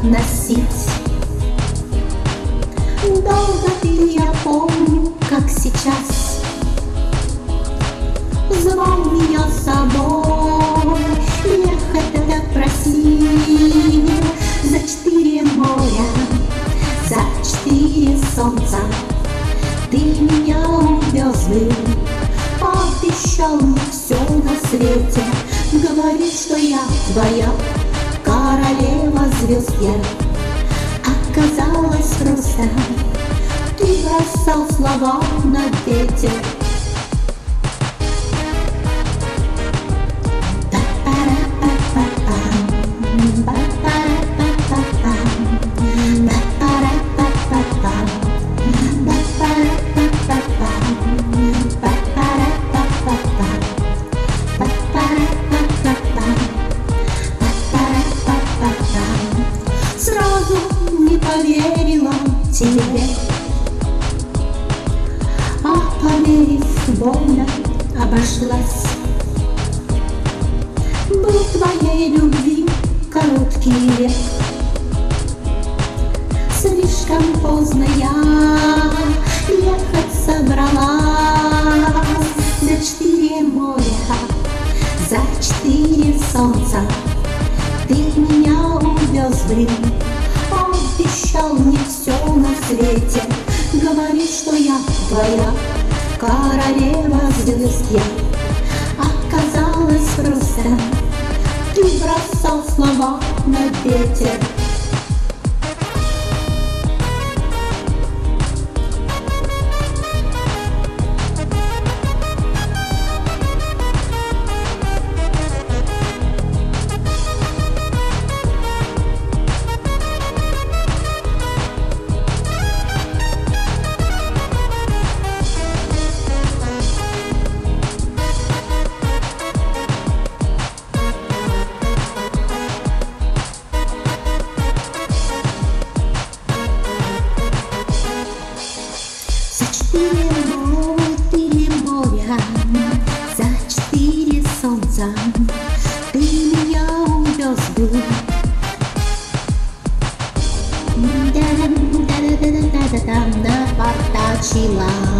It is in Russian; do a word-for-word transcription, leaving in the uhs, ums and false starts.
носить. Долго ты, я помню, как сейчас, звал меня с собой, ехать тогда просил. За четыре моря, за четыре солнца ты меня увез бы, обещал мне все на свете. Говорит, что я твоя королева звезд я. Оказалось просто, ты бросал слова на ветер. Сразу не поверила тебе, а поверив, больно обошлась. Был твоей любви короткий век, слишком поздно я ехать собралась. За четыре моря, за четыре солнца ты меня увез бы, обещал мне все на свете. Говорит, что я твоя королева звезд я. Оказалось просто, ты бросал слова на ветер. За четыре моря, за четыре солнца ты меня увез бы. Да-да-да-да-да-да-да напортачила.